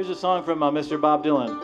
Here's a song from Mr. Bob Dylan.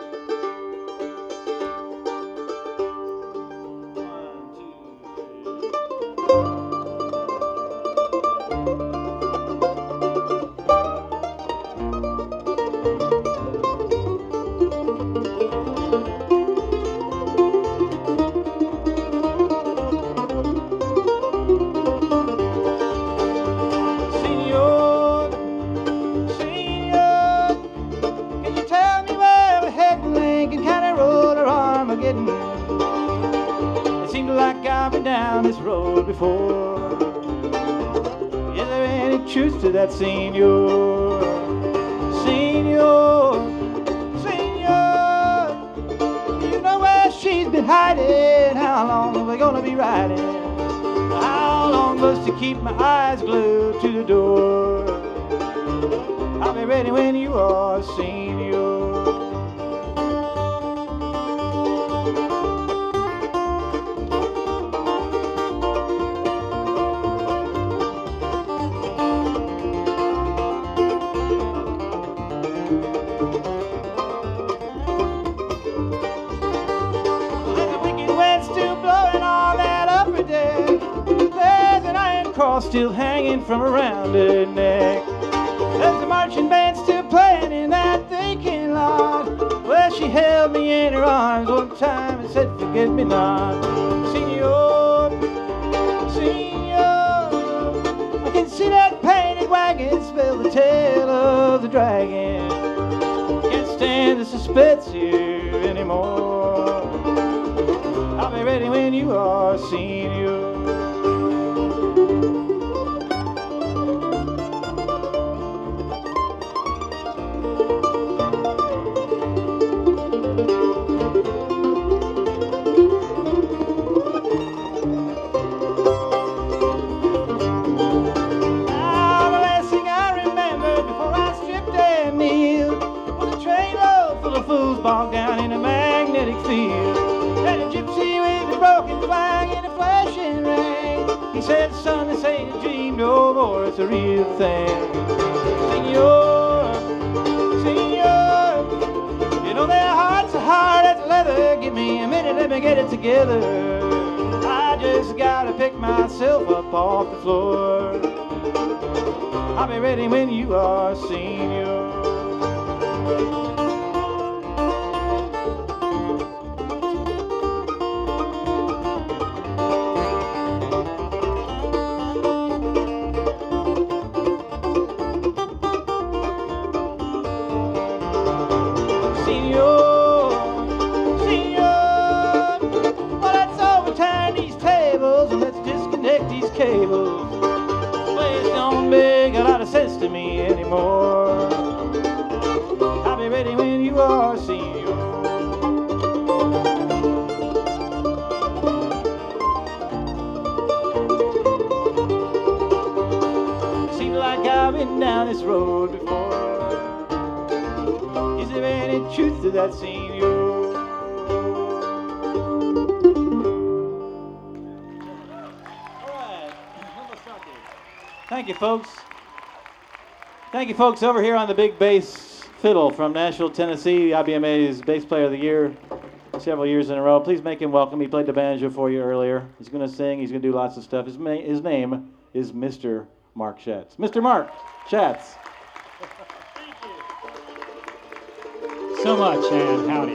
It seems like I've been down this road before. Is there any truth to that, senor? Senor, senor, you know where she's been hiding? How long are we gonna be riding? How long must to keep my eyes glued to the door? I'll be ready when you are, senor. Cross still hanging from around her neck. There's a marching band still playing in that vacant lot. Well, she held me in her arms one time and said, forget me not. Senor, senor, I can see that painted wagon, smell the tail of the dragon. Can't stand the suspense here anymore. I'll be ready when you are, senor. Bogged down in a magnetic field, and a gypsy with a broken flag in a flashing rain. He said, son, this ain't a dream no more, it's a real thing. Senor, senor, you know their hearts are hard as leather. Give me a minute, let me get it together. I just gotta pick myself up off the floor. I'll be ready when you are, senor. Cables. Place don't make a lot of sense to me anymore. I'll be ready when you are, senor. Seems like I've been down this road before. Is there any truth to that, senor? Thank you, folks. Thank you, folks, over here on the big bass fiddle from Nashville, Tennessee, IBMA's Bass Player of the Year several years in a row. Please make him welcome. He played the banjo for you earlier. He's going to sing. He's going to do lots of stuff. His name is Mr. Mark Schatz. Mr. Mark Schatz. Thank you so much, and howdy.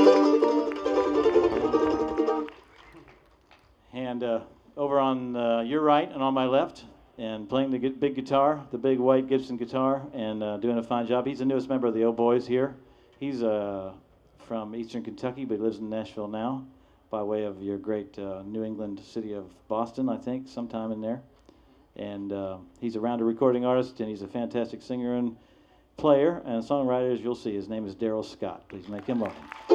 And over on your right and on my left, and playing the big guitar, the big white Gibson guitar, and doing a fine job. He's the newest member of the Old Boys here. He's from Eastern Kentucky, but he lives in Nashville now, by way of your great New England city of Boston, I think, sometime in there. And he's a rounder recording artist, and he's a fantastic singer and player and songwriter, as you'll see. His name is Daryl Scott. Please make him welcome.